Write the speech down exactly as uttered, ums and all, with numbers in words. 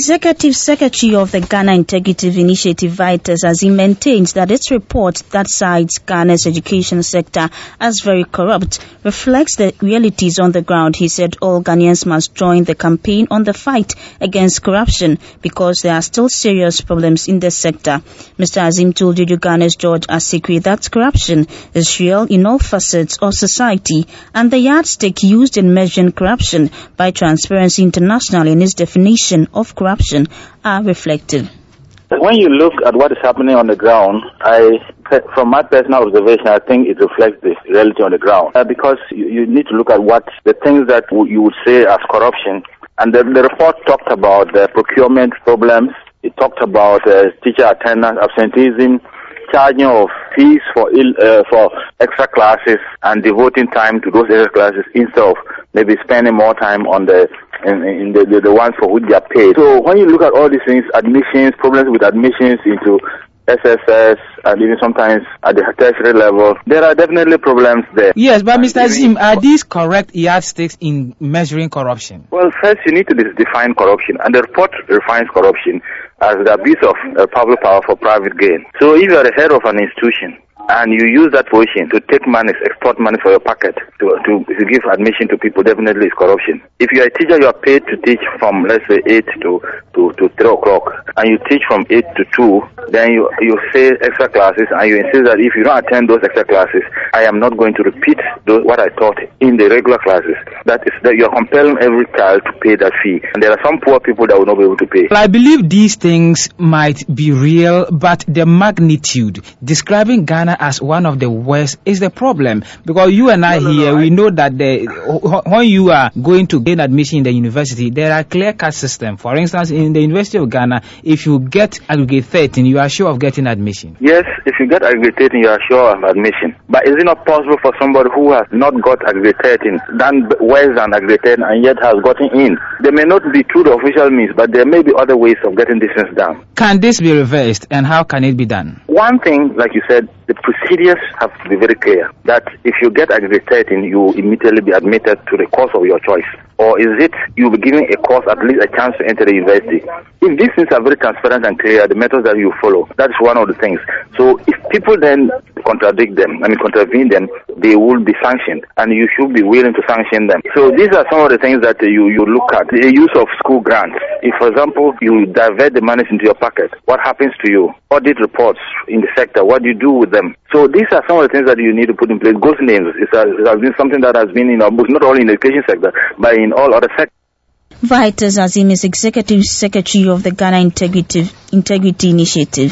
Executive Secretary of the Ghana Integrity Initiative, Vitus Azim, maintains that its report that cites Ghana's education sector as very corrupt reflects the realities on the ground. He said all Ghanaians must join the campaign on the fight against corruption because there are still serious problems in the sector. Mister Azim told Radio Ghana's George Asikwe that corruption is real in all facets of society, and the yardstick used in measuring corruption by Transparency International in its definition of corruption are reflective. When you look at what is happening on the ground, I, from my personal observation, I think it reflects the reality on the ground. Uh, because you, you need to look at what the things that w- you would say as corruption. And the, the report talked about uh, procurement problems. It talked about uh, teacher attendance, absenteeism, charging of fees for ill, uh, for extra classes, and devoting time to those extra classes instead of maybe spending more time on the in, in the, the the ones for which they are paid. So when you look at all these things, admissions, problems with admissions into S S S, and even sometimes at the tertiary level, there are definitely problems there. Yes, but Mister Azim, are these correct yardsticks in measuring corruption? Well, first you need to define corruption, and the report defines corruption as the abuse of uh, public power for private gain. So if you are the head of an institution and you use that position to take money, export money for your pocket, to, to, to give admission to people, definitely is corruption. If you are a teacher, you are paid to teach from, let's say, eight to, to, to three o'clock, and you teach from eight to two, then you, you say extra classes, and you insist that if you don't attend those extra classes, I am not going to repeat those, what I taught in the regular classes. That is that you are compelling every child to pay that fee. And there are some poor people that will not be able to pay. Well, I believe these things might be real, but the magnitude, describing Ghana as one of the worst, is the problem. Because you and I no, no, here, no, we I... know that the, when you are going to gain admission in the university, there are clear-cut systems. For instance, in the University of Ghana, if you get aggregate thirteen, you are sure of getting admission. Yes, if you get aggregate thirteen, you are sure of admission. But is it not possible for somebody who has not got aggregate thirteen, done worse than aggregate thirteen, and yet has gotten in? They may not be through the official means, but there may be other ways of getting this done. Can this be reversed, and how can it be done? One thing, like you said, the procedures have to be very clear. That if you get aggregate thirteen, you will immediately be admitted to the course of your choice. Or is it you will be given a course, at least a chance to enter the university? If these things are very transparent and clear, the methods that you follow, that is one of the things. So if people then contradict them, I mean contravene them, they will be sanctioned, and you should be willing to sanction them. So these are some of the things that you, you look at. The use of school grants. If, for example, you divert the money into your pocket, what happens to you? Audit reports in the sector, what do you do with them? So these are some of the things that you need to put in place. Ghost names, it has, it has been something that has been in our books, not only in the education sector, but in all other sectors. Vitus Azim is Executive Secretary of the Ghana Integrity, Integrity Initiative.